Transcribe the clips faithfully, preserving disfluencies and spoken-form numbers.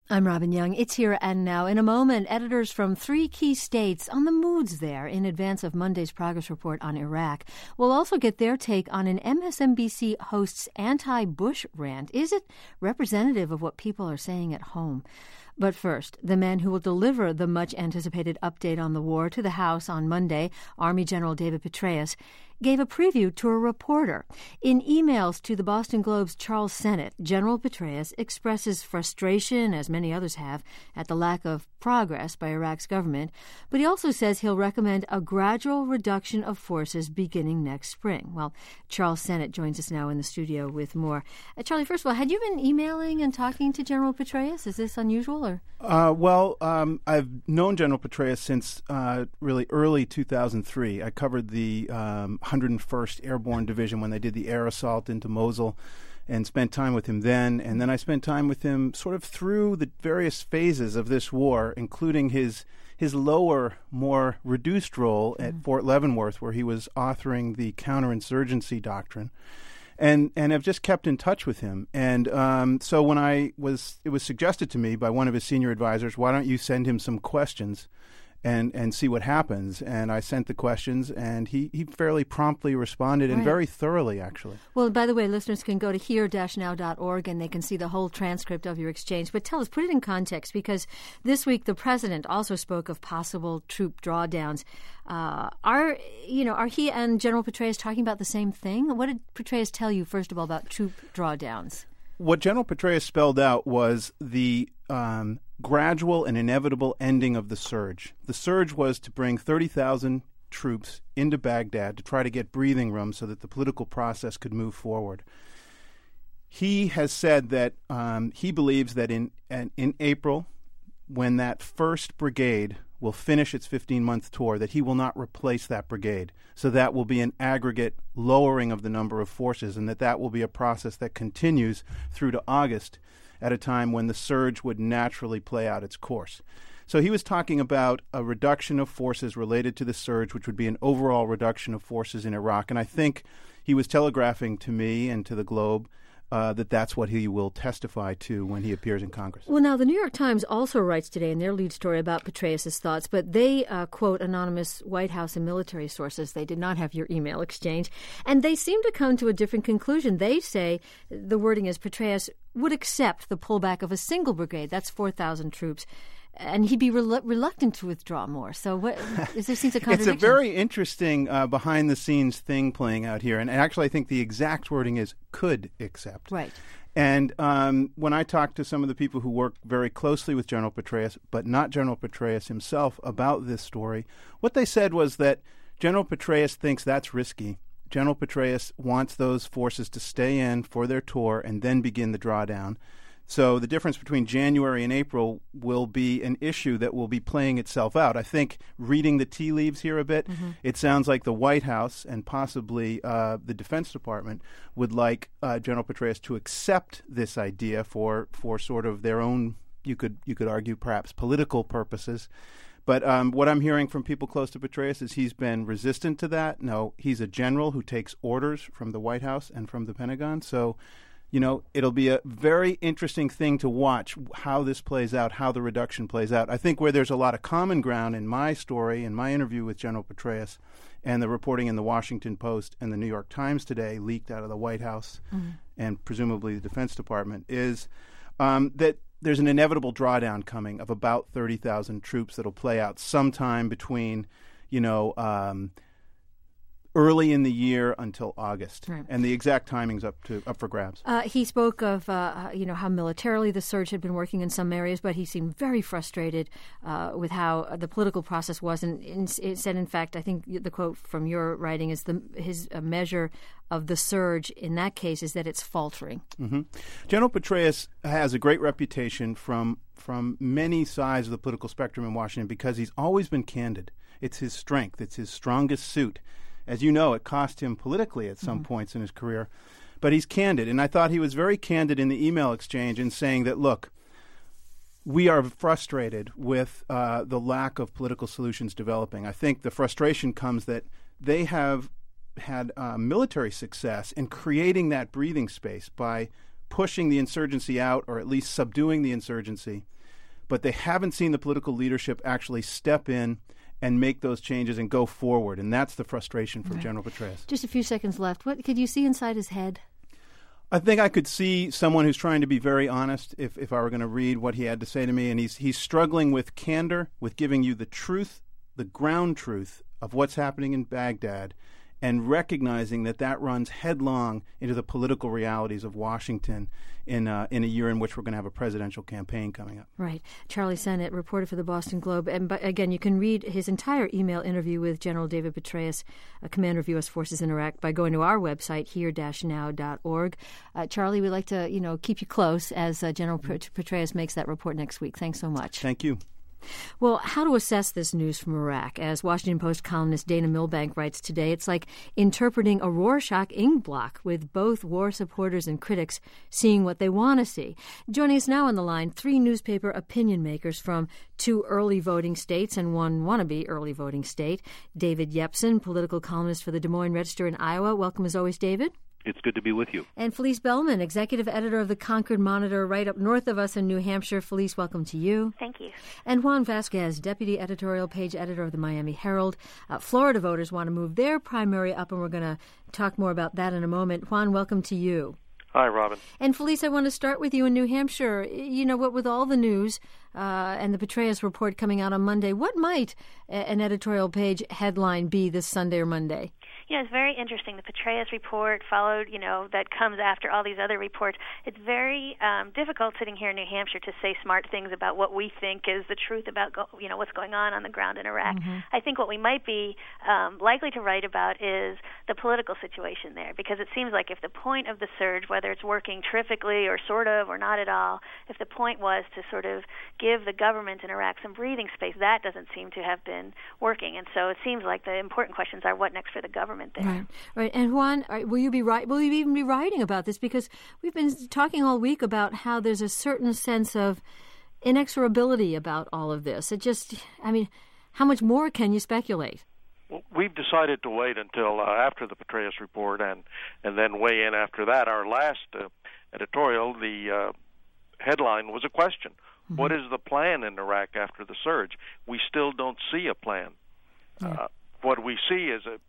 I'm Robin Young. It's Here and Now. In a moment, editors from three key states on the moods there in advance of Monday's progress report on Iraq. We'll also get their take on an M S N B C host's anti-Bush rant. Is it representative of what people are saying at home? But first, the man who will deliver the much-anticipated update on the war to the House on Monday, Army General David Petraeus, gave a preview to a reporter. In emails to the Boston Globe's Charles Sennett, General Petraeus expresses frustration, as many others have, at the lack of progress by Iraq's government, but he also says he'll recommend a gradual reduction of forces beginning next spring. Well, Charles Sennett joins us now in the studio with more. Uh, Charlie, first of all, had you been emailing and talking to General Petraeus? Is this unusual? Or? Uh, well, um, I've known General Petraeus since uh, really early two thousand three. I covered the um, one hundred first Airborne Division when they did the air assault into Mosul and spent time with him then. And then I spent time with him sort of through the various phases of this war, including his his lower, more reduced role at mm-hmm. Fort Leavenworth, where he was authoring the counterinsurgency doctrine. And and have just kept in touch with him. And um, so when I was, it was suggested to me by one of his senior advisors, why don't you send him some questions and and see what happens? And I sent the questions, and he, he fairly promptly responded, and right. very thoroughly, actually. Well, by the way, listeners can go to here dash now dot org, and they can see the whole transcript of your exchange. But tell us, put it in context, because this week the president also spoke of possible troop drawdowns. Uh, are you know are he and General Petraeus talking about the same thing? What did Petraeus tell you, first of all, about troop drawdowns? What General Petraeus spelled out was the um, gradual and inevitable ending of the surge. The surge was to bring thirty thousand troops into Baghdad to try to get breathing room so that the political process could move forward. He has said that um, he believes that in in April, when that first brigade will finish its fifteen-month tour, that he will not replace that brigade. So that will be an aggregate lowering of the number of forces, and that that will be a process that continues through to August, at a time when the surge would naturally play out its course. So he was talking about a reduction of forces related to the surge, which would be an overall reduction of forces in Iraq. And I think he was telegraphing to me and to the Globe Uh, that that's what he will testify to when he appears in Congress. Well, now, the New York Times also writes today in their lead story about Petraeus' thoughts, but they uh, quote anonymous White House and military sources. They did not have your email exchange, and they seem to come to a different conclusion. They say, the wording is, Petraeus would accept the pullback of a single brigade, that's four thousand troops, and he'd be rel- reluctant to withdraw more. So what, is there seems a contradiction? It's a very interesting uh, behind-the-scenes thing playing out here. And actually, I think the exact wording is could accept. Right. And um, when I talked to some of the people who work very closely with General Petraeus, but not General Petraeus himself, about this story, what they said was that General Petraeus thinks that's risky. General Petraeus wants those forces to stay in for their tour and then begin the drawdown. So the difference between January and April will be an issue that will be playing itself out. I think, reading the tea leaves here a bit, mm-hmm. it sounds like the White House and possibly uh, the Defense Department would like uh, General Petraeus to accept this idea for, for sort of their own, you could you could argue, perhaps political purposes. But um, what I'm hearing from people close to Petraeus is he's been resistant to that. No, he's a general who takes orders from the White House and from the Pentagon. So, you know, it'll be a very interesting thing to watch how this plays out, how the reduction plays out. I think where there's a lot of common ground in my story, in my interview with General Petraeus, and the reporting in the Washington Post and the New York Times today, leaked out of the White House mm-hmm. and presumably the Defense Department, is um, that there's an inevitable drawdown coming of about thirty thousand troops that'll play out sometime between, you know, um, early in the year until August, right. and the exact timing's up to up for grabs. Uh, he spoke of uh, you know how militarily the surge had been working in some areas, but he seemed very frustrated uh, with how the political process was. And it said, in fact, I think the quote from your writing is the his uh, measure of the surge in that case is that it's faltering. Mm-hmm. General Petraeus has a great reputation from from many sides of the political spectrum in Washington because he's always been candid. It's his strength. It's his strongest suit. As you know, it cost him politically at some mm-hmm. points in his career. But he's candid. And I thought he was very candid in the email exchange in saying that, look, we are frustrated with uh, the lack of political solutions developing. I think the frustration comes that they have had uh, military success in creating that breathing space by pushing the insurgency out, or at least subduing the insurgency, but they haven't seen the political leadership actually step in and make those changes and go forward. And that's the frustration for right. General Petraeus. Just a few seconds left. What could you see inside his head? I think I could see someone who's trying to be very honest if, if I were going to read what he had to say to me. And he's he's struggling with candor, with giving you the truth, the ground truth of what's happening in Baghdad, and recognizing that that runs headlong into the political realities of Washington in uh, in a year in which we're going to have a presidential campaign coming up. Right. Charlie Sennett, reporter for the Boston Globe. And but again, you can read his entire email interview with General David Petraeus, uh, commander of U S forces in Iraq, by going to our website, here dash now dot org. Uh, Charlie, we'd like to you know keep you close as uh, General Petraeus makes that report next week. Thanks so much. Thank you. Well, how to assess this news from Iraq? As Washington Post columnist Dana Milbank writes today, it's like interpreting a Rorschach ink block, with both war supporters and critics seeing what they want to see. Joining us now on the line, three newspaper opinion makers from two early voting states and one wannabe early voting state. David Yepsen, political columnist for the Des Moines Register in Iowa. Welcome as always, David. It's good to be with you. And Felice Bellman, executive editor of the Concord Monitor, right up north of us in New Hampshire. Felice, welcome to you. Thank you. And Juan Vasquez, deputy editorial page editor of the Miami Herald. Uh, Florida voters want to move their primary up, and we're going to talk more about that in a moment. Juan, welcome to you. Hi, Robin. And Felice, I want to start with you in New Hampshire. You know, what with all the news uh, and the Petraeus report coming out on Monday, what might a- an editorial page headline be this Sunday or Monday? You know, it's very interesting. The Petraeus report followed, you know, that comes after all these other reports. It's very um, difficult sitting here in New Hampshire to say smart things about what we think is the truth about, go, you know, what's going on on the ground in Iraq. Mm-hmm. I think what we might be um, likely to write about is the political situation there, because it seems like if the point of the surge, whether it's working terrifically or sort of or not at all, if the point was to sort of give the government in Iraq some breathing space, that doesn't seem to have been working. And so it seems like the important questions are what next for the government there. Right, right. And Juan, will you be right? Will you even be writing about this? Because we've been talking all week about how there's a certain sense of inexorability about all of this. It just, I mean, how much more can you speculate? Well, we've decided to wait until uh, after the Petraeus report and and then weigh in after that. Our last uh, editorial, the uh, headline was a question. Mm-hmm. What is the plan in Iraq after the surge? We still don't see a plan. Yeah. Uh, what we see is a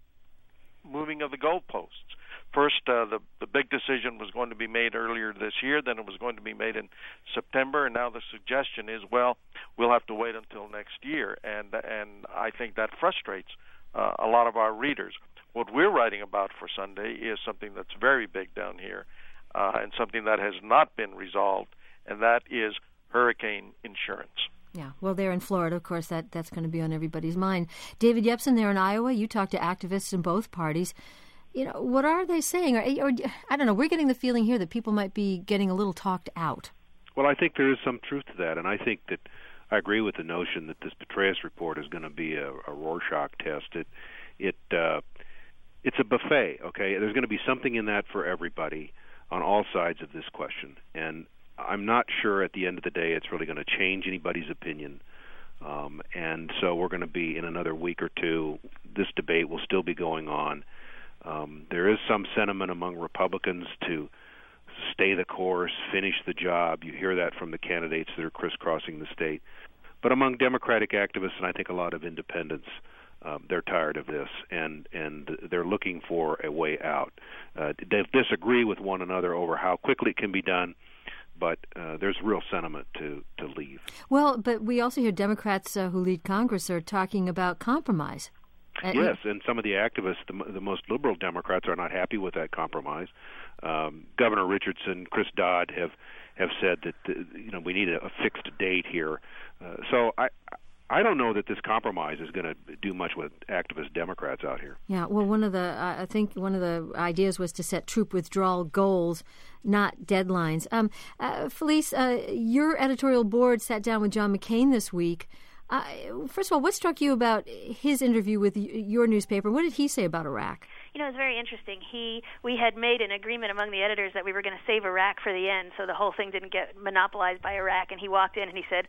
moving of the goalposts. First, uh, the the big decision was going to be made earlier this year. Then it was going to be made in September, and now the suggestion is, well, we'll have to wait until next year. And and I think that frustrates uh, a lot of our readers. What we're writing about for Sunday is something that's very big down here, uh, and something that has not been resolved, and that is hurricane insurance. Yeah, well, there in Florida, of course, that, that's going to be on everybody's mind. David Yepsen, there in Iowa, you talk to activists in both parties. You know, what are they saying? Or, or I don't know, we're getting the feeling here that people might be getting a little talked out. Well, I think there is some truth to that, and I think that I agree with the notion that this Petraeus report is going to be a, a Rorschach test. It, it, uh, it's a buffet, okay? There's going to be something in that for everybody on all sides of this question, and I'm not sure at the end of the day it's really going to change anybody's opinion. Um, and so we're going to be, in another week or two, this debate will still be going on. Um, there is some sentiment among Republicans to stay the course, finish the job. You hear that from the candidates that are crisscrossing the state. But among Democratic activists, and I think a lot of independents, um, they're tired of this, and, and they're looking for a way out. Uh, they disagree with one another over how quickly it can be done, but uh, there's real sentiment to, to leave. Well, but we also hear Democrats uh, who lead Congress are talking about compromise. Uh, yes, and some of the activists, the, the most liberal Democrats, are not happy with that compromise. Um, Governor Richardson, Chris Dodd have have said that uh, you know we need a, a fixed date here. Uh, so I. I don't know that this compromise is going to do much with activist Democrats out here. Yeah, well, one of the uh, I think one of the ideas was to set troop withdrawal goals, not deadlines. Um, uh, Felice, uh, your editorial board sat down with John McCain this week. Uh, first of all, what struck you about his interview with y- your newspaper? What did he say about Iraq? You know, it's very interesting. He, we had made an agreement among the editors that we were going to save Iraq for the end, so the whole thing didn't get monopolized by Iraq. And he walked in and he said,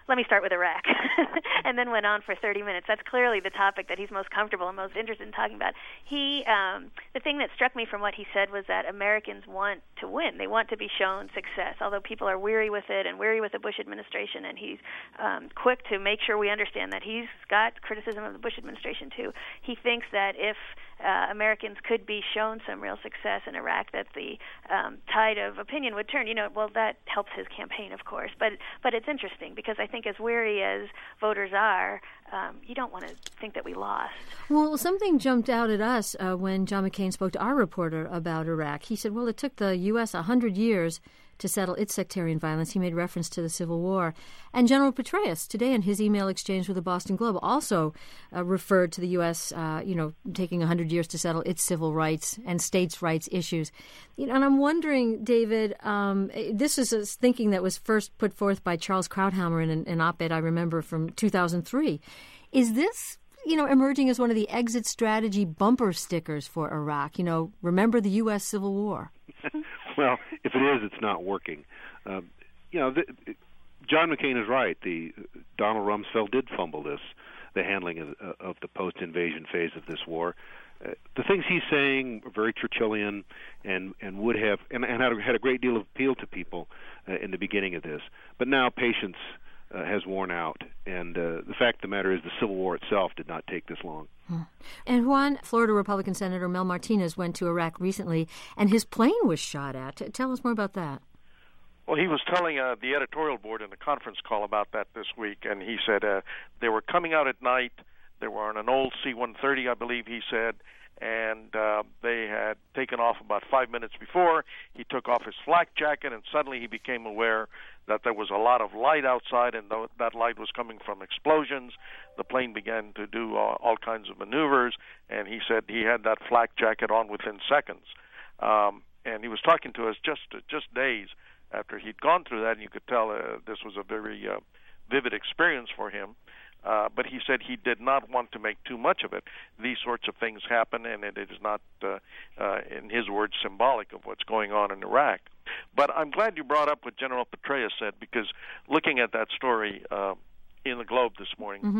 let me start with Iraq, and then went on for thirty minutes. That's clearly the topic that he's most comfortable and most interested in talking about. He, um, the thing that struck me from what he said was that Americans want to win. They want to be shown success, although people are weary with it and weary with the Bush administration, and he's um, quick to make sure we understand that he's got criticism of the Bush administration too. He thinks that if uh, Americans could be shown some real success in Iraq, that the um, tide of opinion would turn. You know, well, that helps his campaign, of course, but but it's interesting because I think as weary as voters are, um, you don't want to think that we lost. Well, something jumped out at us uh, when John McCain spoke to our reporter about Iraq. He said, well, it took the U S one hundred years to settle its sectarian violence. He made reference to the Civil War. And General Petraeus, today in his email exchange with the Boston Globe, also uh, referred to the U S, uh, you know, taking one hundred years to settle its civil rights and states' rights issues. You know, and I'm wondering, David, um, this is a thinking that was first put forth by Charles Krauthammer in an, an op-ed I remember from two thousand three. Is this, you know, emerging as one of the exit strategy bumper stickers for Iraq? You know, remember the U S Civil War? Well, if it is, it's not working. Uh, you know, the, John McCain is right. The Donald Rumsfeld did fumble this, the handling of, of the post-invasion phase of this war. Uh, the things he's saying are very Churchillian, and and would have and, and had, a, had a great deal of appeal to people uh, in the beginning of this. But now patience uh, has worn out, and uh, the fact of the matter is, the Civil War itself did not take this long. Hmm. And Juan, Florida Republican Senator Mel Martinez went to Iraq recently, and his plane was shot at. Tell us more about that. Well, he was telling uh, the editorial board in a conference call about that this week, and he said uh, they were coming out at night. They were on an old C one thirty, I believe he said, and uh, they had taken off about five minutes before. He took off his flak jacket, and suddenly he became aware that there was a lot of light outside, and th- that light was coming from explosions. The plane began to do uh, all kinds of maneuvers, and he said he had that flak jacket on within seconds. Um, and he was talking to us just uh, just days after he'd gone through that, and you could tell uh, this was a very uh, vivid experience for him. Uh, but he said he did not want to make too much of it. These sorts of things happen, and it is not, uh, uh, in his words, symbolic of what's going on in Iraq. But I'm glad you brought up what General Petraeus said, because looking at that story uh, in the Globe this morning, mm-hmm.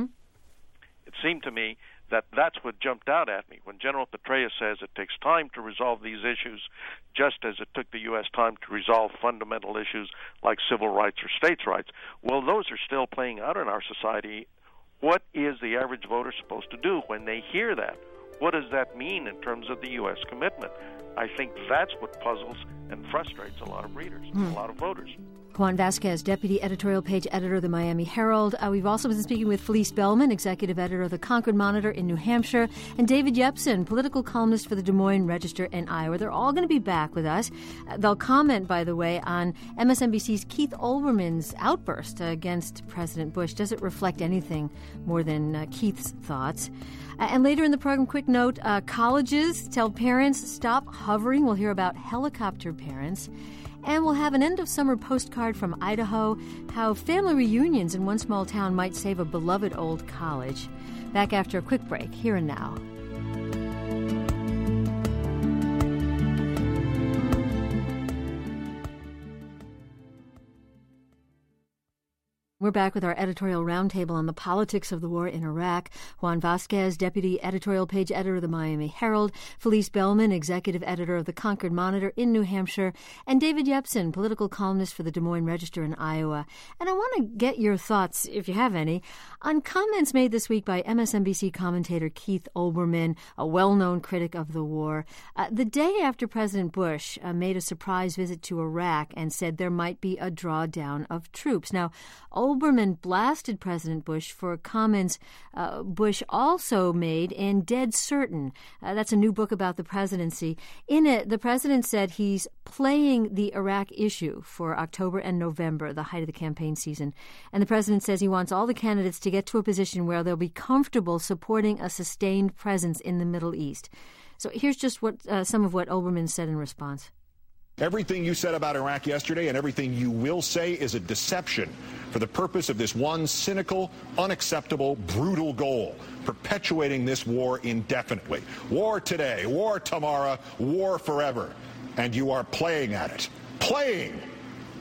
it seemed to me that that's what jumped out at me. When General Petraeus says it takes time to resolve these issues, just as it took the U S time to resolve fundamental issues like civil rights or states' rights, well, those are still playing out in our society. What is the average voter supposed to do when they hear that? What does that mean in terms of the U S commitment? I think that's what puzzles and frustrates a lot of readers, mm. a lot of voters. Juan Vasquez, Deputy Editorial Page Editor of the Miami Herald. Uh, we've also been speaking with Felice Bellman, Executive Editor of the Concord Monitor in New Hampshire, and David Yepsen, Political Columnist for the Des Moines Register in Iowa. They're all going to be back with us. Uh, they'll comment, by the way, on M S N B C's Keith Olbermann's outburst against President Bush. Does it reflect anything more than uh, Keith's thoughts? Uh, and later in the program, quick note, uh, colleges tell parents stop hovering. We'll hear about helicopter parents. And we'll have an end-of-summer postcard from Idaho, how family reunions in one small town might save a beloved old college. Back after a quick break, here and now. We're back with our editorial roundtable on the politics of the war in Iraq. Juan Vasquez, Deputy Editorial Page Editor of the Miami Herald, Felice Bellman, Executive Editor of the Concord Monitor in New Hampshire, and David Yepsen, Political Columnist for the Des Moines Register in Iowa. And I want to get your thoughts, if you have any, on comments made this week by M S N B C commentator Keith Olbermann, a well-known critic of the war, uh, the day after President Bush uh, made a surprise visit to Iraq and said there might be a drawdown of troops. Now, Olbermann blasted President Bush for comments uh, Bush also made in Dead Certain. Uh, that's a new book about the presidency. In it, the president said he's playing the Iraq issue for October and November, the height of the campaign season. And the president says he wants all the candidates to get to a position where they'll be comfortable supporting a sustained presence in the Middle East. So here's just what uh, some of what Olbermann said in response. Everything you said about Iraq yesterday and everything you will say is a deception for the purpose of this one cynical, unacceptable, brutal goal, perpetuating this war indefinitely. War today, war tomorrow, war forever. And you are playing at it. Playing!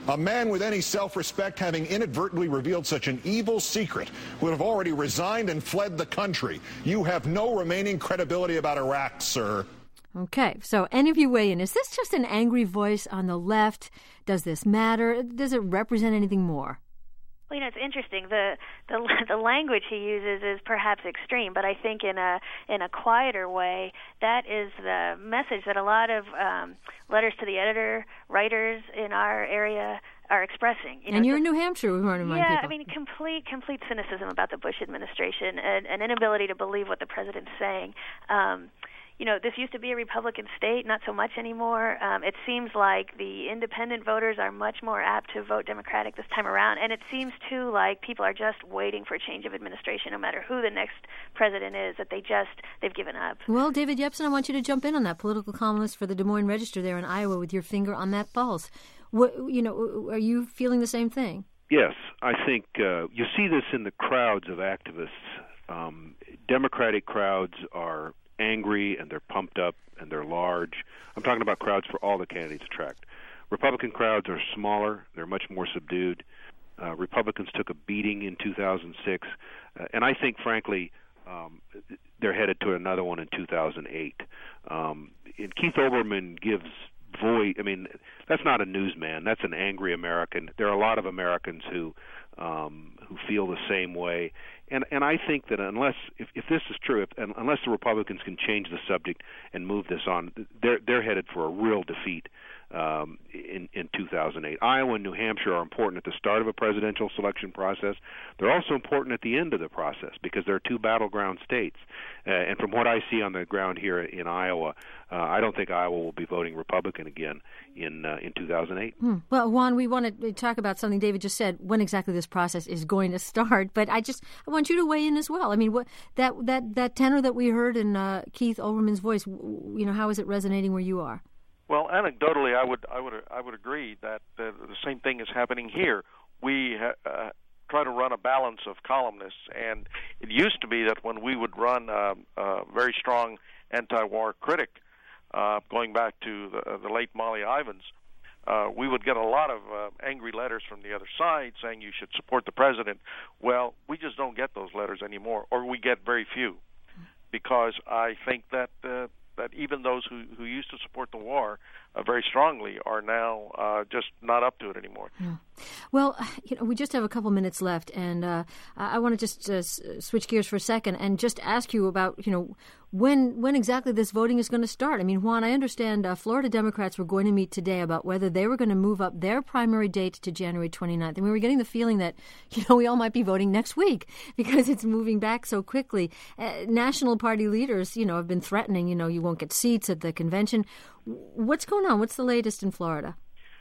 A man with any self-respect, having inadvertently revealed such an evil secret, would have already resigned and fled the country. You have no remaining credibility about Iraq, sir. Okay, so any of you weigh in. Is this just an angry voice on the left? Does this matter? Does it represent anything more? Well, you know, it's interesting. The, the the language he uses is perhaps extreme, but I think in a in a quieter way, that is the message that a lot of um, letters to the editor, writers in our area are expressing. You know, and you're just, in New Hampshire, we want to remind yeah, people. I mean, complete complete cynicism about the Bush administration and an inability to believe what the president's saying. Um, You know, this used to be a Republican state, not so much anymore. Um, it seems like the independent voters are much more apt to vote Democratic this time around, and it seems, too, like people are just waiting for a change of administration, no matter who the next president is, that they just, they've given up. Well, David Yepsen, I want you to jump in on that, political columnist for the Des Moines Register there in Iowa, with your finger on that pulse. What, you know, are you feeling the same thing? Yes, I think uh, you see this in the crowds of activists. Um, Democratic crowds are angry and they're pumped up and they're large. I'm talking about crowds for all the candidates tracked. Republican crowds are smaller. They're much more subdued. Uh, Republicans took a beating in two thousand six, uh, and I think, frankly, um, they're headed to another one in two thousand eight. Um, and Keith Olbermann gives voice. I mean, that's not a newsman. That's an angry American. There are a lot of Americans who um, who feel the same way. And and I think that unless, if, if this is true, if, unless the Republicans can change the subject and move this on, they're they're headed for a real defeat um, in in two thousand eight. Iowa and New Hampshire are important at the start of a presidential selection process. They're also important at the end of the process because they're two battleground states. Uh, and from what I see on the ground here in Iowa, uh, I don't think Iowa will be voting Republican again in uh, in two thousand eight. Hmm. Well, Juan, we want to talk about something David just said, when exactly this process is going to start. But I just I want you to weigh in as well. I mean, what that that that tenor that we heard in uh, Keith Olbermann's voice, you know, how is it resonating where you are? Well, anecdotally, I would I would I would agree that uh, the same thing is happening here. We ha- uh, try to run a balance of columnists, and it used to be that when we would run a, a very strong anti-war critic, uh, going back to the, uh, the late Molly Ivins, uh, we would get a lot of uh, angry letters from the other side saying you should support the president. Well, we just don't get those letters anymore, or we get very few, because I think that uh, that even those who, who used to support the war uh, very strongly are now uh, just not up to it anymore. Yeah. Well, you know, we just have a couple minutes left, and uh, I want to just uh, s- switch gears for a second and just ask you about, you know, when when exactly this voting is going to start. I mean, Juan, I understand uh, Florida Democrats were going to meet today about whether they were going to move up their primary date to January twenty-ninth. And we were getting the feeling that, you know, we all might be voting next week because it's moving back so quickly. Uh, national party leaders, you know, have been threatening, you know, you won't get seats at the convention. What's going on? What's the latest in Florida?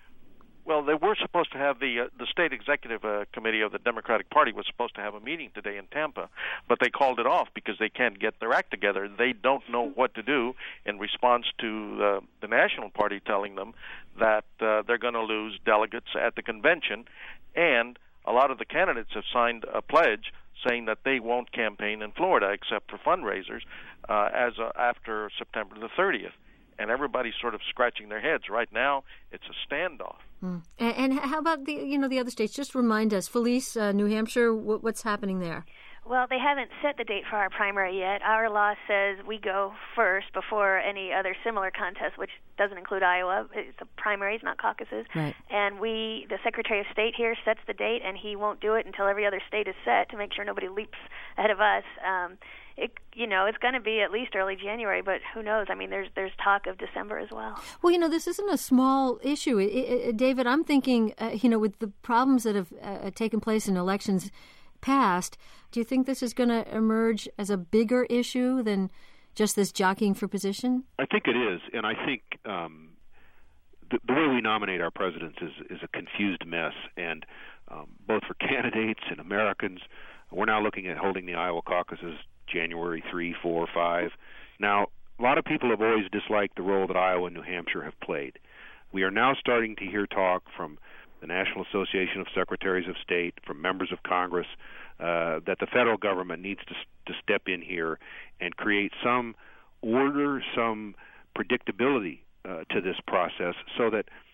Well, they were supposed to have the uh, the state executive uh, committee of the Democratic Party was supposed to have a meeting today in Tampa, but they called it off because they can't get their act together. They don't know what to do in response to uh, the National Party telling them that uh, they're going to lose delegates at the convention, and a lot of the candidates have signed a pledge saying that they won't campaign in Florida except for fundraisers uh, as uh, after September the thirtieth. And everybody's sort of scratching their heads. Right now, it's a standoff. Mm. And, and how about the you know the other states? Just remind us, Felice, uh, New Hampshire, what, what's happening there? Well, they haven't set the date for our primary yet. Our law says we go first before any other similar contest, which doesn't include Iowa. It's the primaries, not caucuses. Right. And we, the Secretary of State here, sets the date, and he won't do it until every other state is set to make sure nobody leaps ahead of us. Um, It, you know, it's going to be at least early January, but who knows? I mean, there's there's talk of December as well. Well, you know, this isn't a small issue. It, it, David, I'm thinking, uh, you know, with the problems that have uh, taken place in elections past, do you think this is going to emerge as a bigger issue than just this jockeying for position? I think it is, and I think um, the, the way we nominate our presidents is, is a confused mess, and um, both for candidates and Americans, we're now looking at holding the Iowa caucuses January third, fourth, fifth. Now, a lot of people have always disliked the role that Iowa and New Hampshire have played. We are now starting to hear talk from the National Association of Secretaries of State, from members of Congress, uh, that the federal government needs to, to step in here and create some order, some predictability uh, to this process so that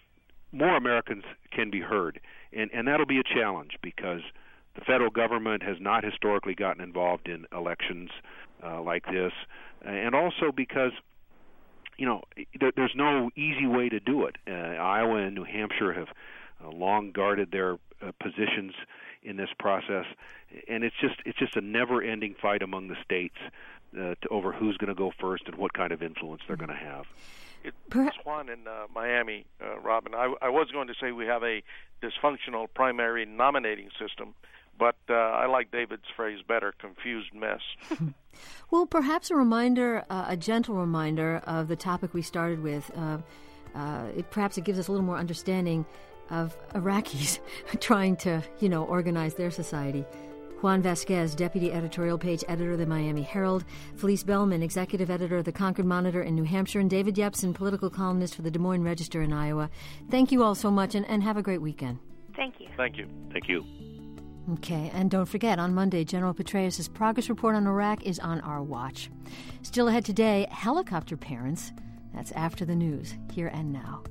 more Americans can be heard. And, and that'll be a challenge because the federal government has not historically gotten involved in elections uh, like this, and also because, you know, there, there's no easy way to do it. Uh, Iowa and New Hampshire have uh, long guarded their uh, positions in this process, and it's just it's just a never-ending fight among the states uh, to, over who's going to go first and what kind of influence they're going to have. It's Juan in uh, Miami, uh, Robin. I, I was going to say we have a dysfunctional primary nominating system, but uh, I like David's phrase better, confused mess. Well, perhaps a reminder, uh, a gentle reminder of the topic we started with. Uh, uh, it, perhaps it gives us a little more understanding of Iraqis trying to, you know, organize their society. Juan Vasquez, Deputy Editorial Page Editor of the Miami Herald, Felice Bellman, Executive Editor of the Concord Monitor in New Hampshire, and David Yepsen, Political Columnist for the Des Moines Register in Iowa. Thank you all so much, and, and have a great weekend. Thank you. Thank you. Thank you. Okay, and don't forget, on Monday, General Petraeus' progress report on Iraq is on our watch. Still ahead today, helicopter parents. That's after the news, here and now.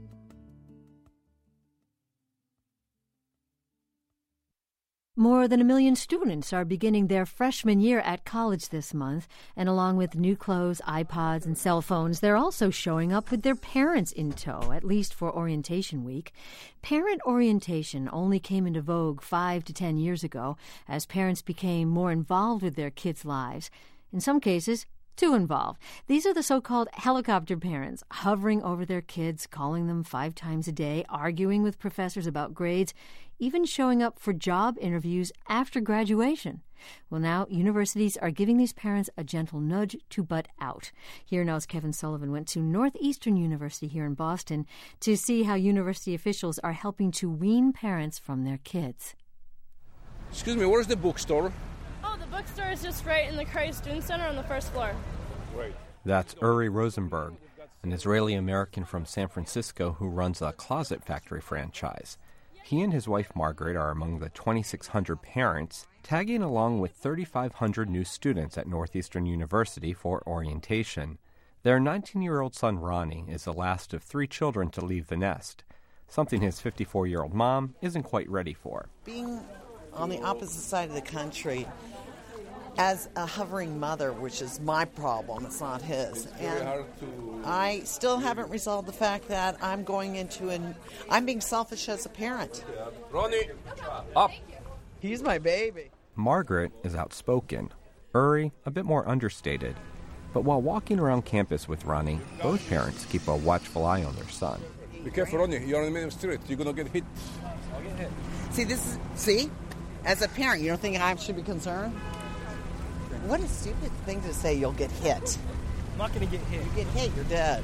More than a million students are beginning their freshman year at college this month, and along with new clothes, iPods, and cell phones, they're also showing up with their parents in tow, at least for orientation week. Parent orientation only came into vogue five to ten years ago as parents became more involved with their kids' lives. In some cases, too involved. These are the so-called helicopter parents, hovering over their kids, calling them five times a day, arguing with professors about grades, even showing up for job interviews after graduation. Well, now universities are giving these parents a gentle nudge to butt out. Here now's Kevin Sullivan went to Northeastern University here in Boston to see how university officials are helping to wean parents from their kids. Excuse me, where's the bookstore? Oh, the bookstore is just right in the Curry Student Center on the first floor. Right. That's Uri Rosenberg, an Israeli-American from San Francisco who runs a Closet Factory franchise. He and his wife Margaret are among the twenty-six hundred parents tagging along with thirty-five hundred new students at Northeastern University for orientation. Their nineteen-year-old son Ronnie is the last of three children to leave the nest, something his fifty-four-year-old mom isn't quite ready for. Being on the opposite side of the country as a hovering mother, which is my problem, it's not his. And I still haven't resolved the fact that I'm going into an... I'm being selfish as a parent. Ronnie, up. He's my baby. Margaret is outspoken. Uri, a bit more understated. But while walking around campus with Ronnie, both parents keep a watchful eye on their son. Be careful, Ronnie. You're in the middle of the street. You're going to get hit. I'll get hit. See, this is... See? As a parent, you don't think I should be concerned? What a stupid thing to say, you'll get hit. I'm not going to get hit. You get hit, you're dead.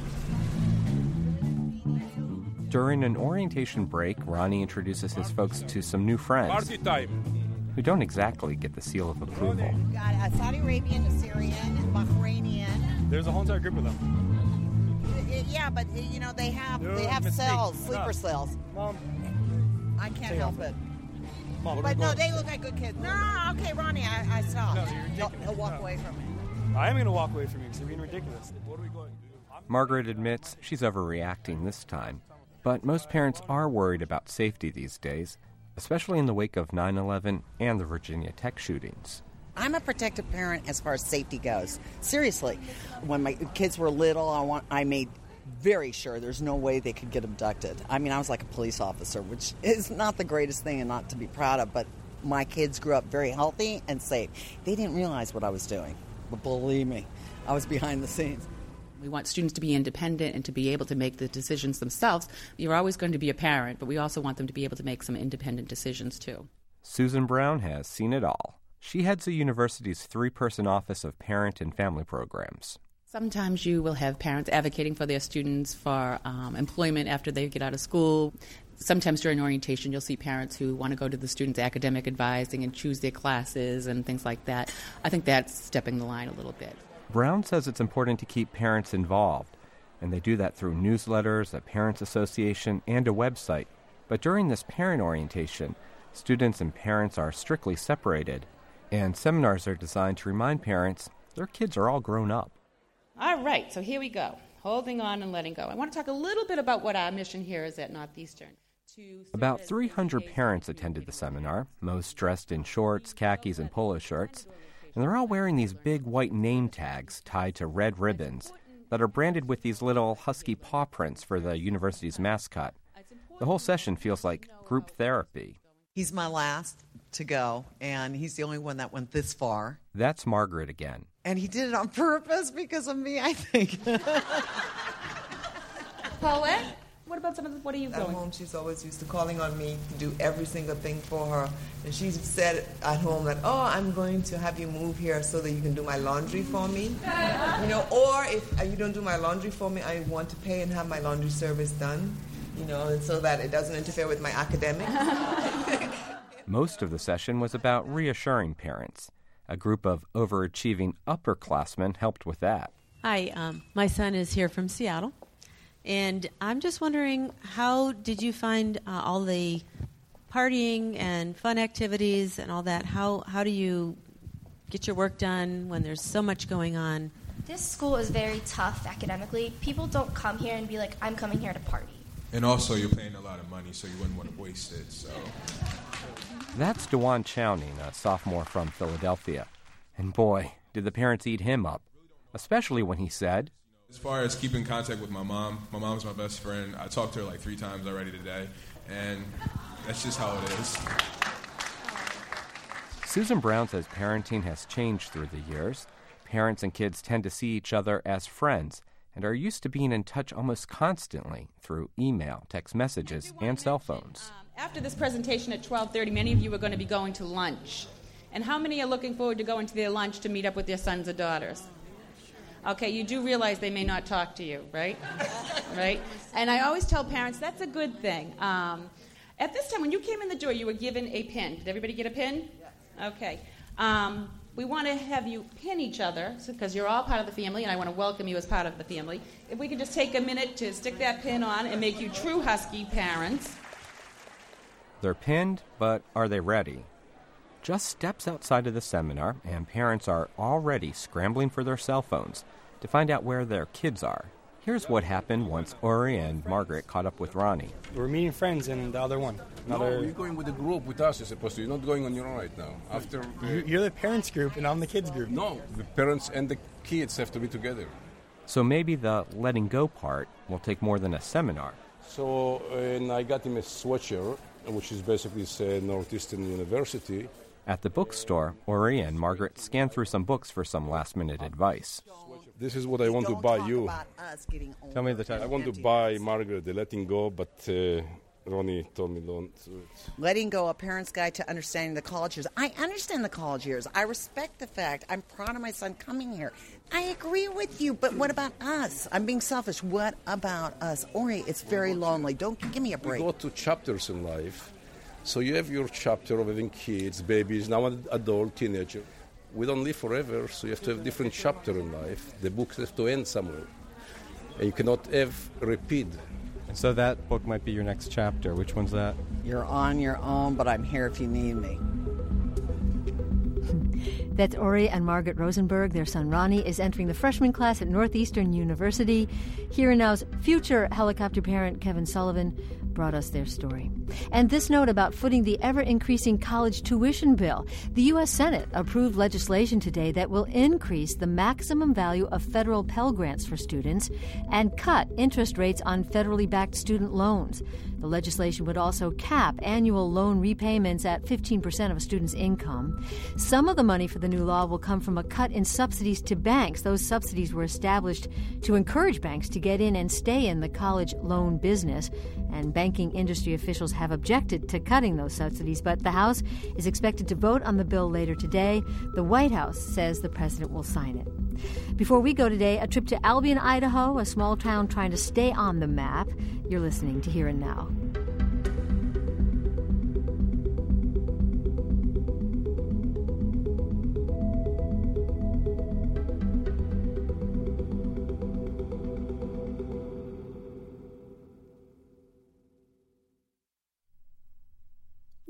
During an orientation break, Ronnie introduces his folks to some new friends Party time. who don't exactly get the seal of approval. We've got a Saudi Arabian, a Syrian, a Bahrainian. There's a whole entire group of them. Yeah, but, you know, they have No, they have mistake. cells, sleeper Stop. cells. Mom. I can't Stay help off it. Mom, But no, they look like good kids. No, no, okay, Ronnie, I, I stopped. No, you're he'll, ridiculous. he'll walk No. away from me. I am going to walk away from you because you're being ridiculous. What are we going to do? Margaret admits she's overreacting this time. But most parents are worried about safety these days, especially in the wake of nine eleven and the Virginia Tech shootings. I'm a protective parent as far as safety goes. Seriously. When my kids were little, I want I made very sure there's no way they could get abducted. I mean, I was like a police officer, which is not the greatest thing and not to be proud of, but my kids grew up very healthy and safe. They didn't realize what I was doing, but believe me, I was behind the scenes. We want students to be independent and to be able to make the decisions themselves. You're always going to be a parent, but we also want them to be able to make some independent decisions, too. Susan Brown has seen it all. She heads the university's three-person office of parent and family programs. Sometimes you will have parents advocating for their students for um, employment after they get out of school. Sometimes during orientation, you'll see parents who want to go to the students' academic advising and choose their classes and things like that. I think that's stepping the line a little bit. Brown says it's important to keep parents involved, and they do that through newsletters, a parents' association, and a website. But during this parent orientation, students and parents are strictly separated, and seminars are designed to remind parents their kids are all grown up. All right, so here we go. holding on and letting go. I want to talk a little bit about what our mission here is at Northeastern. About three hundred parents attended the seminar, most dressed in shorts, khakis, and polo shirts, and they're all wearing these big white name tags tied to red ribbons that are branded with these little husky paw prints for the university's mascot. The whole session feels like group therapy. He's my last to go, and he's the only one that went this far. That's Margaret again. And he did it on purpose because of me, I think. Paulette? What about some of the, what are you At going? home, she's always used to calling on me to do every single thing for her. And she's said at home that, oh, I'm going to have you move here so that you can do my laundry for me. You know, or if you don't do my laundry for me, I want to pay and have my laundry service done, you know, and so that it doesn't interfere with my academics. Most of the session was about reassuring parents. A group of overachieving upperclassmen helped with that. Hi, um, my son is here from Seattle. And I'm just wondering, how did you find uh, all the partying and fun activities and all that? How how do you get your work done when there's so much going on? This school is very tough academically. People don't come here and be like, I'm coming here to party. And also, you're paying a lot of money, so you wouldn't want to waste it. So That's DeJuan Chowning, a sophomore from Philadelphia. And boy, did the parents eat him up, especially when he said, as far as keeping contact with my mom, my mom's my best friend. I talked to her like three times already today, and that's just how it is. Susan Brown says parenting has changed through the years. Parents and kids tend to see each other as friends and are used to being in touch almost constantly through email, text messages, and cell phones. Um, after this presentation at twelve thirty, many of you are going to be going to lunch. And how many are looking forward to going to their lunch to meet up with their sons or daughters? Okay, you do realize they may not talk to you, right? Right? And I always tell parents that's a good thing. Um, at this time, when you came in the door, you were given a pin. Did everybody get a pin? Okay. Um, we want to have you pin each other because so, you're all part of the family, and I want to welcome you as part of the family. If we could just take a minute to stick that pin on and make you true Husky parents. They're pinned, but are they ready? Just steps outside of the seminar, and parents are already scrambling for their cell phones to find out where their kids are. Here's what happened once Ori and Margaret caught up with Ronnie. We're meeting friends in the other one. Another... No, you're going with the group with us, you're supposed to. You're not going on your own right now. After uh... You're the parents group, and I'm the kids group. No, the parents and the kids have to be together. So maybe the letting go part will take more than a seminar. So, uh, and I got him a sweatshirt, which is basically say Northeastern University. At the bookstore, Ori and Margaret scanned through some books for some last-minute advice. This is what I want to buy you. Tell me the title. I want to buy Margaret the Letting Go, but uh, Ronnie told me don't do it. Letting Go, A Parent's Guide to Understanding the College Years. I understand the college years. I respect the fact. I'm proud of my son coming here. I agree with you, but what about us? I'm being selfish. What about us? Ori, it's very lonely. Don't give me a break. We go to chapters in life. So you have your chapter of having kids, babies, now an adult, teenager. We don't live forever, so you have to have different chapter in life. The books have to end somewhere. And you cannot have repeat. So that book might be your next chapter. Which one's that? You're on your own, but I'm here if you need me. That's Ori and Margaret Rosenberg. Their son Ronnie is entering the freshman class at Northeastern University. Here and Now's future helicopter parent Kevin Sullivan brought us their story. And this note about footing the ever-increasing college tuition bill. The U S Senate approved legislation today that will increase the maximum value of federal Pell Grants for students and cut interest rates on federally backed student loans. The legislation would also cap annual loan repayments at fifteen percent of a student's income. Some of the money for the new law will come from a cut in subsidies to banks. Those subsidies were established to encourage banks to get in and stay in the college loan business. And banking industry officials have objected to cutting those subsidies, but the House is expected to vote on the bill later today. The White House says the president will sign it. Before we go today, a trip to Albion, Idaho, a small town trying to stay on the map. You're listening to Here and Now.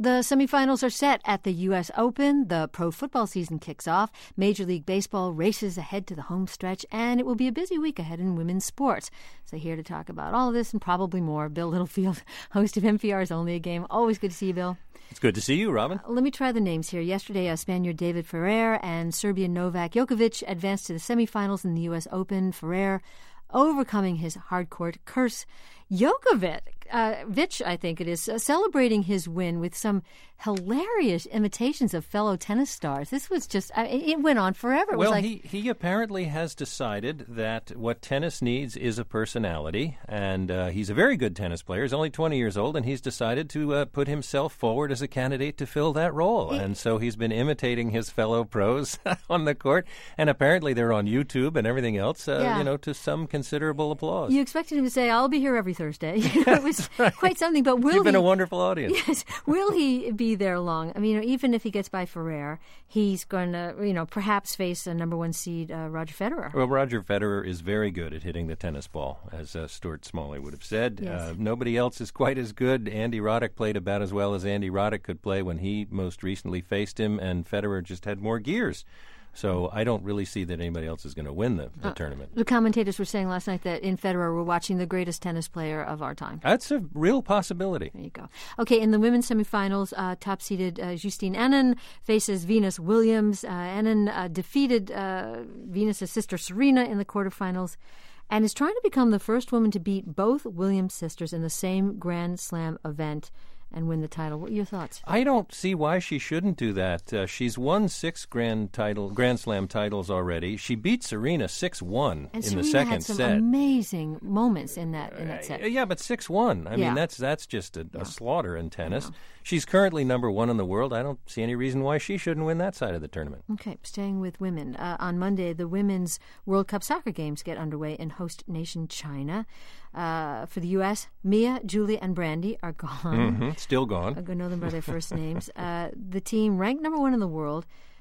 The semifinals are set at the U S Open. The pro football season kicks off. Major League Baseball races ahead to the home stretch, and it will be a busy week ahead in women's sports. So here to talk about all of this and probably more, Bill Littlefield, host of N P R's Only a Game. Always good to see you, Bill. It's good to see you, Robin. Uh, let me try the names here. Yesterday, uh, Spaniard David Ferrer and Serbian Novak Djokovic advanced to the semifinals in the U S Open. Ferrer overcoming his hard-court curse. Djokovic, uh, Vich, I think it is, uh, celebrating his win with some hilarious imitations of fellow tennis stars. This was just, I, it went on forever. It well, was like, he, he apparently has decided that what tennis needs is a personality, and uh, he's a very good tennis player. He's only twenty years old, and he's decided to uh, put himself forward as a candidate to fill that role. It, and so he's been imitating his fellow pros on the court, and apparently they're on YouTube and everything else, uh, yeah. you know, to some considerable applause. You expected him to say, I'll be here every Thursday. You know, it was right. quite something, but will You've been he, a wonderful audience. Yes. Will he be there long? I mean, you know, even if he gets by Ferrer, he's going to, you know, perhaps face a number one seed, uh, Roger Federer. Well, Roger Federer is very good at hitting the tennis ball, as uh, Stuart Smalley would have said. Yes. Uh, nobody else is quite as good. Andy Roddick played about as well as Andy Roddick could play when he most recently faced him, and Federer just had more gears. So I don't really see that anybody else is going to win the, the uh, tournament. The commentators were saying last night that in Federer we're watching the greatest tennis player of our time. That's a real possibility. There you go. Okay, in the women's semifinals, uh, top-seeded uh, Justine Henin faces Venus Williams. Uh, Henin uh, defeated uh, Venus' sister Serena in the quarterfinals and is trying to become the first woman to beat both Williams sisters in the same Grand Slam event and win the title. What are your thoughts? I don't see why she shouldn't do that. Uh, she's won six Grand title, Grand Slam titles already. She beat Serena six one in Serena the second had some set. Amazing moments in that in that set. Uh, yeah, but six one. I yeah. mean, that's that's just a, yeah. a slaughter in tennis. Yeah. She's currently number one in the world. I don't see any reason why she shouldn't win that side of the tournament. Okay, staying with women. Uh, on Monday, the Women's World Cup soccer games get underway in host nation China. Uh, for the U S, Mia, Julie, and Brandy are gone. Mm-hmm. Still gone. I know them by their first names. Uh, the team ranked number one in the world.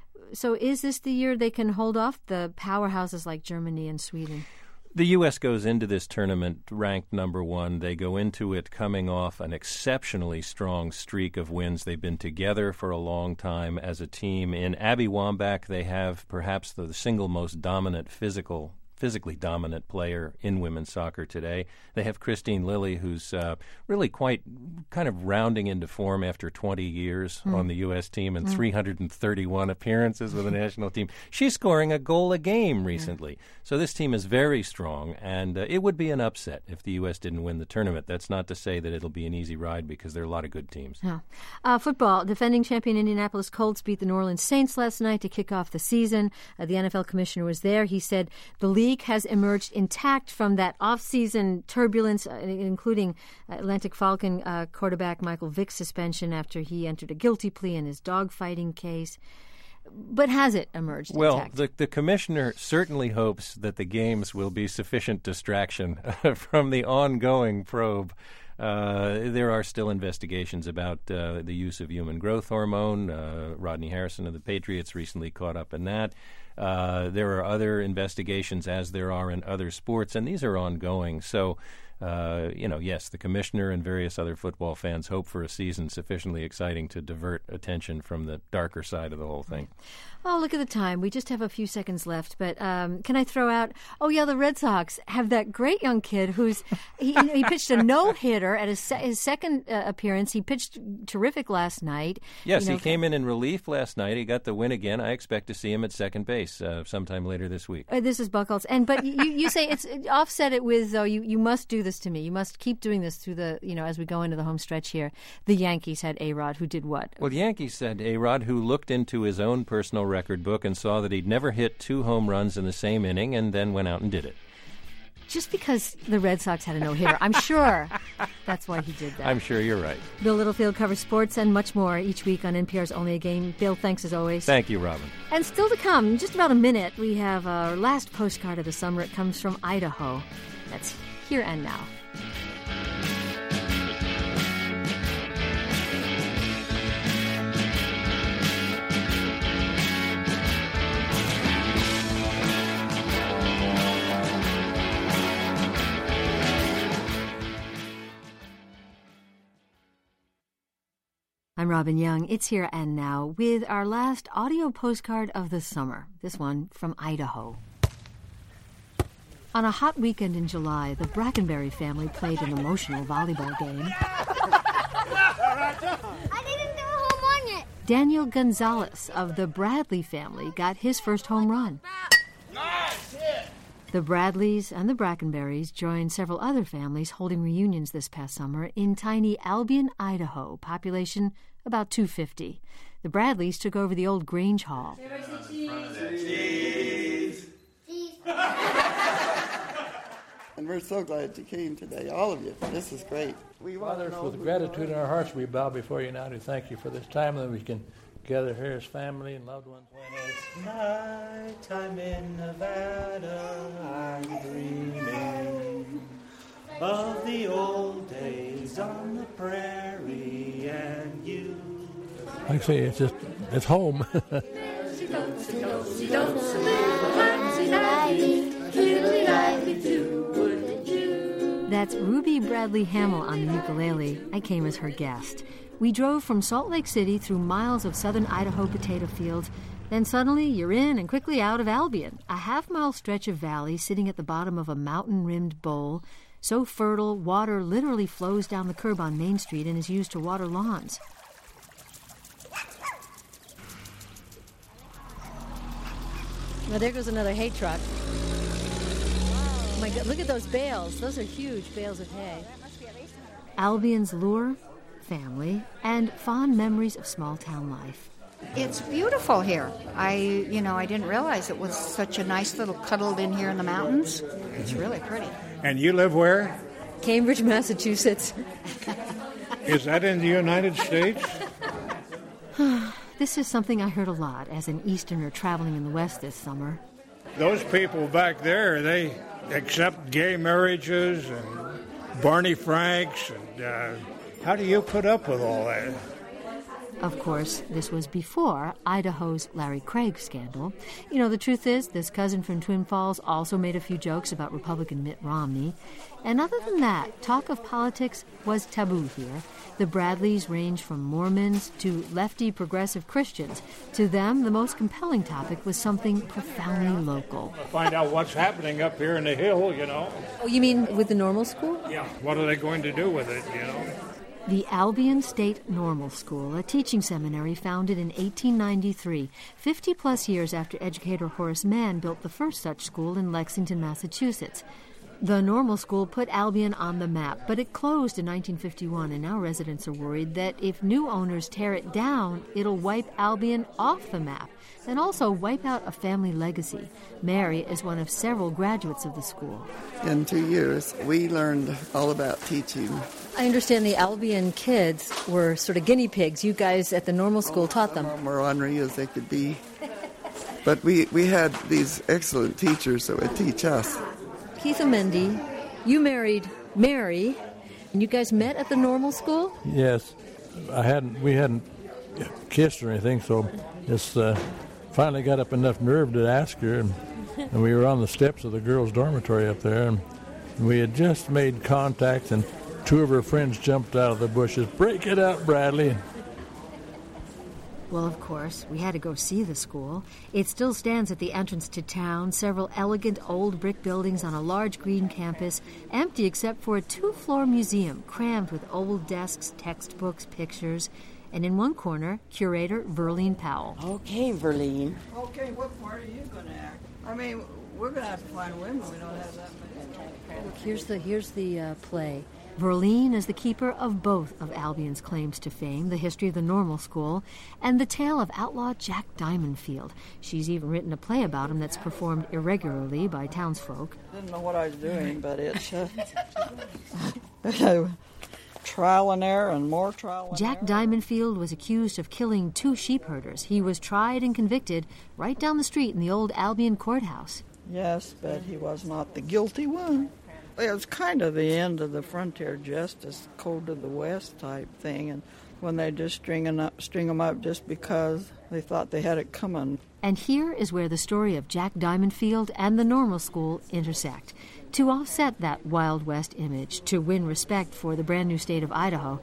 So is this the year they can hold off the powerhouses like Germany and Sweden? The U S goes into this tournament ranked number one. They go into it coming off an exceptionally strong streak of wins. They've been together for a long time as a team. In Abby Wambach, they have perhaps the single most dominant physical physically dominant player in women's soccer today. They have Christine Lilly, who's uh, really quite kind of rounding into form after twenty years mm. on the U S team and mm. three hundred thirty-one appearances with the national team. She's scoring a goal a game recently. Yeah. So this team is very strong, and uh, it would be an upset if the U S didn't win the tournament. That's not to say that it'll be an easy ride, because there are a lot of good teams. Yeah. Uh, football. Defending champion Indianapolis Colts beat the New Orleans Saints last night to kick off the season. Uh, the N F L commissioner was there. He said the league has emerged intact from that off-season turbulence, uh, including Atlantic Falcon uh, quarterback Michael Vick's suspension after he entered a guilty plea in his dogfighting case. But has it emerged well, intact? Well, the, the commissioner certainly hopes that the games will be sufficient distraction from the ongoing probe. Uh, there are still investigations about uh, the use of human growth hormone. Uh, Rodney Harrison of the Patriots recently caught up in that. Uh, there are other investigations, as there are in other sports, and these are ongoing. So, uh, you know, yes, the commissioner and various other football fans hope for a season sufficiently exciting to divert attention from the darker side of the whole thing. Oh, look at the time. We just have a few seconds left. But um, can I throw out, oh, yeah, the Red Sox have that great young kid who's, he, you know, he pitched a no-hitter at his, se- his second uh, appearance. He pitched terrific last night. Yes, you know, he came in in relief last night. He got the win again. I expect to see him at second base uh, sometime later this week. Uh, this is Buchholz. And, but you, you say it's, offset it with, though, you, you must do this to me. You must keep doing this through the, you know, as we go into the home stretch here. The Yankees had A-Rod, who did what? Well, the Yankees had A-Rod, who looked into his own personal record book and saw that he'd never hit two home runs in the same inning, and then went out and did it. Just because the Red Sox had a no-hitter. I'm sure that's why he did that. I'm sure you're right. Bill Littlefield covers sports and much more each week on N P R's Only a Game. Bill, thanks as always. Thank you, Robin. And still to come, in just about a minute, we have our last postcard of the summer. It comes from Idaho. That's Here and Now. I'm I'm Robin Young. It's Here and Now with our last audio postcard of the summer, this one from Idaho. On a hot weekend in July, the Brackenberry family played an emotional volleyball game. I didn't do a home run yet. Daniel Gonzalez of the Bradley family got his first home run. The Bradleys and the Brackenberries joined several other families holding reunions this past summer in tiny Albion, Idaho, population about two hundred fifty. The Bradleys took over the old Grange Hall. Cheese. And we're so glad you came today, all of you. This is great. We Fathers, with gratitude in our hearts, we bow before you now to thank you for this time that we can gather here as family and loved ones. When it's night time in Nevada, I'm dreaming of the old days on the prairie and you. Like I say, it's just, it's home. That's Ruby Bradley Hamill on the ukulele. I came as her guest. We drove from Salt Lake City through miles of southern Idaho potato fields. Then suddenly you're in and quickly out of Albion, a half-mile stretch of valley sitting at the bottom of a mountain-rimmed bowl, so fertile water literally flows down the curb on Main Street and is used to water lawns. Well, there goes another hay truck. Oh my God, look at those bales. Those are huge bales of hay. Albion's lure, family, and fond memories of small-town life. It's beautiful here. I, you know, I didn't realize it was such a nice little cuddled in here in the mountains. It's really pretty. And you live where? Cambridge, Massachusetts. Is that in the United States? This is something I heard a lot as an Easterner traveling in the West this summer. Those people back there, they accept gay marriages and Barney Franks. And uh, how do you put up with all that? Of course, this was before Idaho's Larry Craig scandal. You know, the truth is, this cousin from Twin Falls also made a few jokes about Republican Mitt Romney. And other than that, talk of politics was taboo here. The Bradleys range from Mormons to lefty progressive Christians. To them, the most compelling topic was something profoundly local. Find out what's happening up here in the hill, you know. Oh, you mean with the normal school? Yeah. What are they going to do with it, you know? The Albion State Normal School, a teaching seminary founded in eighteen ninety-three, fifty-plus years after educator Horace Mann built the first such school in Lexington, Massachusetts. The normal school put Albion on the map, but it closed in nineteen fifty-one, and now residents are worried that if new owners tear it down, it'll wipe Albion off the map and also wipe out a family legacy. Mary is one of several graduates of the school. In two years, we learned all about teaching. I understand the Albion kids were sort of guinea pigs. You guys at the normal school taught them. Some were ornery as they could be. But we, we had these excellent teachers that would teach us. Keith Amendi, you married Mary, and you guys met at the normal school? Yes. I hadn't. We hadn't kissed or anything, so just uh, finally got up enough nerve to ask her, and, and we were on the steps of the girls' dormitory up there, and we had just made contact, and two of her friends jumped out of the bushes. "Break it out, Bradley." Well, of course, we had to go see the school. It still stands at the entrance to town, several elegant old brick buildings on a large green campus, empty except for a two-floor museum crammed with old desks, textbooks, pictures, and in one corner, curator Verlene Powell. Okay, Verlene. Okay, what part are you going to act? I mean, we're going to have to find women. We don't have that many. Look, here's the, here's the uh, play. Verlene is the keeper of both of Albion's claims to fame, the history of the normal school, and the tale of outlaw Jack Diamondfield. She's even written a play about him that's performed irregularly by townsfolk. Didn't know what I was doing, but it's uh, trial and error and more trial and Jack error. Diamondfield was accused of killing two sheep herders. He was tried and convicted right down the street in the old Albion courthouse. Yes, but he was not the guilty one. It was kind of the end of the frontier justice, code of the West type thing, and when they just string 'em up, string 'em up just because they thought they had it coming. And here is where the story of Jack Diamondfield and the normal school intersect. To offset that Wild West image, to win respect for the brand new state of Idaho,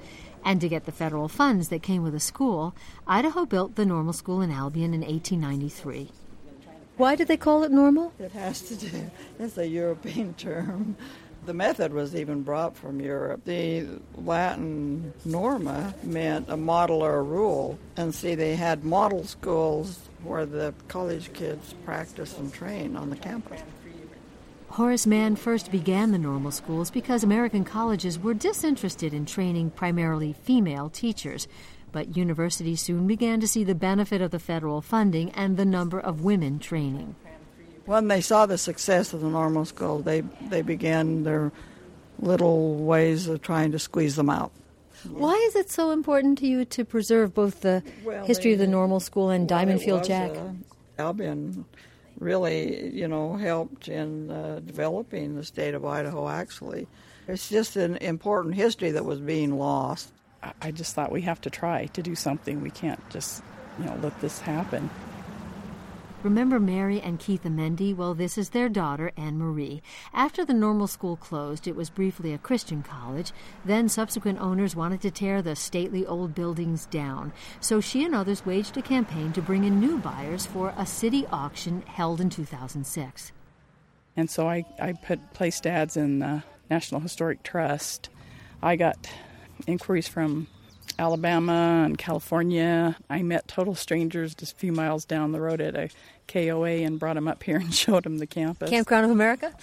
And to get the federal funds that came with the school, Idaho built the Normal School in Albion in eighteen ninety-three. Why did they call it normal? It has to do, it's a European term. The method was even brought from Europe. The Latin norma meant a model or a rule. And see, they had model schools where the college kids practice and train on the campus. Horace Mann first began the normal schools because American colleges were disinterested in training primarily female teachers. But universities soon began to see the benefit of the federal funding and the number of women training. When they saw the success of the normal school, they, they began their little ways of trying to squeeze them out. Why is it so important to you to preserve both the well, history they, of the normal school and well, Diamond Field Jack? Uh, Albion really, you know, helped in uh, developing the state of Idaho, actually. It's just an important history that was being lost. I just thought we have to try to do something. We can't just, you know, let this happen. Remember Mary and Keith Amendi? Well, this is their daughter, Anne Marie. After the normal school closed, it was briefly a Christian college. Then subsequent owners wanted to tear the stately old buildings down. So she and others waged a campaign to bring in new buyers for a city auction held in two thousand six. And so I, I put placed ads in the National Historic Trust. I got inquiries from Alabama and California. I met total strangers just a few miles down the road at a K O A and brought them up here and showed them the campus. Campground of America?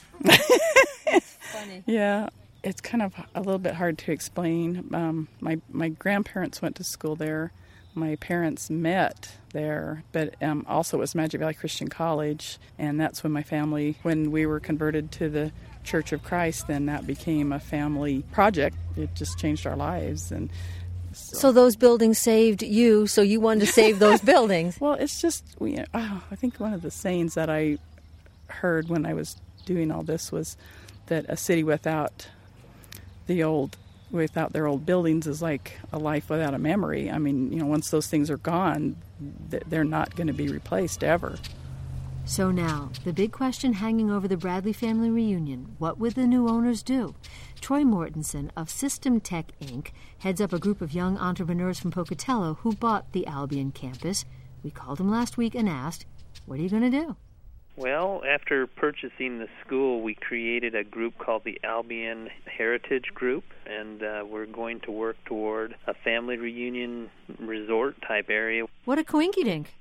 Funny. Yeah, it's kind of a little bit hard to explain. Um, my, my grandparents went to school there. My parents met there, but um, also it was Magic Valley Christian College, and that's when my family, when we were converted to the Church of Christ, then that became a family project. It just changed our lives. And So, so those buildings saved you, so you wanted to save those buildings. Well, it's just, we, oh, I think one of the sayings that I heard when I was doing all this was that a city without the old, without their old buildings is like a life without a memory. I mean, you know, once those things are gone, they're not going to be replaced ever. So now, the big question hanging over the Bradley family reunion, what would the new owners do? Troy Mortensen of System Tech, Incorporated heads up a group of young entrepreneurs from Pocatello who bought the Albion campus. We called him last week and asked, what are you going to do? Well, after purchasing the school, we created a group called the Albion Heritage Group, and uh, we're going to work toward a family reunion resort-type area. What a coinky-dink.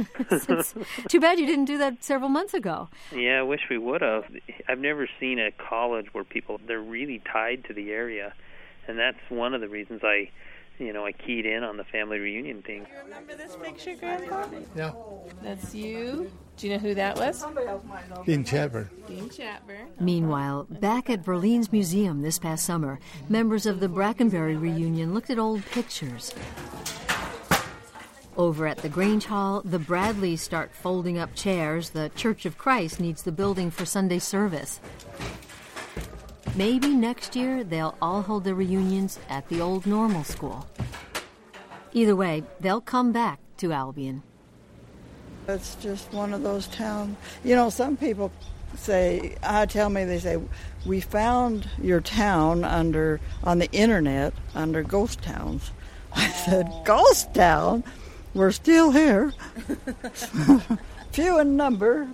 Too bad you didn't do that several months ago. Yeah, I wish we would have. I've never seen a college where people, they're really tied to the area, and that's one of the reasons I, you know, I keyed in on the family reunion thing. You remember this picture, Grandpa? Yeah. That's you. Do you know who that was? Dean Chatburn. Dean Chatburn. Meanwhile, back at Verlene's Museum this past summer, members of the Brackenberry reunion looked at old pictures. Over at the Grange Hall, the Bradleys start folding up chairs. The Church of Christ needs the building for Sunday service. Maybe next year they'll all hold their reunions at the old normal school. Either way, they'll come back to Albion. It's just one of those towns. You know, some people say, uh, tell me, they say, we found your town under on the internet under ghost towns. I said, ghost town? We're still here. Few in number.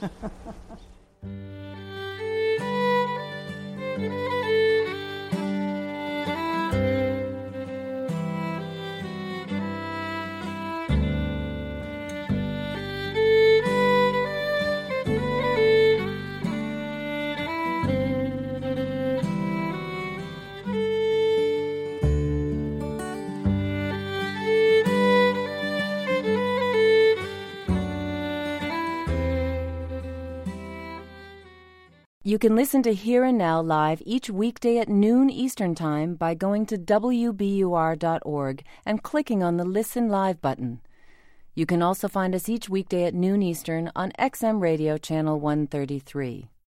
You can listen to Here and Now live each weekday at noon Eastern Time by going to W B U R dot org and clicking on the Listen Live button. You can also find us each weekday at noon Eastern on X M Radio Channel one thirty-three.